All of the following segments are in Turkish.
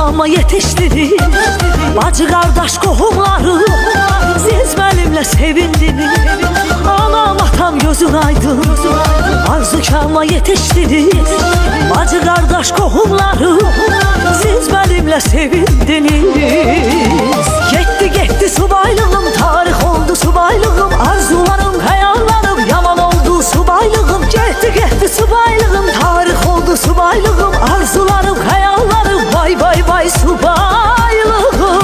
çağıma yetiştirir. Bacı kardeş kohumları siz benimle sevindiniz. Anam atam gözün aydın, arzu çağıma yetiştirir. Bacı kardeş kohumları siz benimle sevindiniz. Gitti subaylığım, tarih oldu subaylığım. Arzularım, hayallerim yaman oldu subaylığım. Gitti subaylığım, tarih oldu subaylığım. Arzularım, hayallerim vay vay vay subaylığım.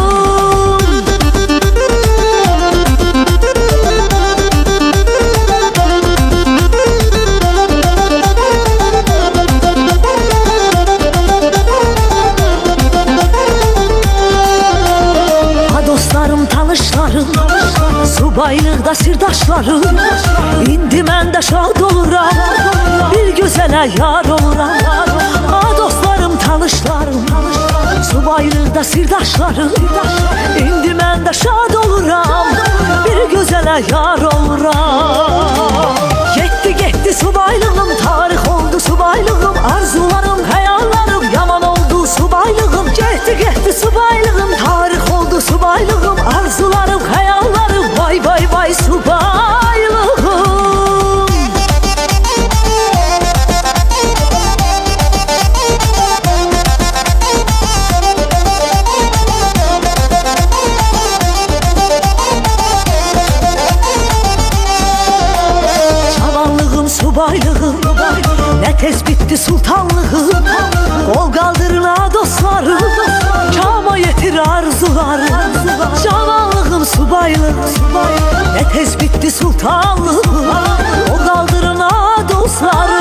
Tanışlarım, subaylıqda sirdaşlarım. İndi mən də şad oluram, bir gözələ yar oluram. Dostlarım, tanışlarım, subaylıqda sirdaşlarım. İndi mən də şad oluram, bir gözələ yar oluram. Gitti subaylığım, tarix oldu subaylığım. Arzularım, hayallerim yaman oldu subaylığım. Gitti subaylığım, tarix oldu subaylığım. Arzularım, hayallerim vay vay vay subaylığım. Cavanlığım, subaylığım, ne tez bitti sultanlığım. Kol kaldırına dostlarım, çağıma yetir arzularım. Cavanlığım, subaylığım, ne tez bitti sultanlığım. Kol kaldırına dostlarım,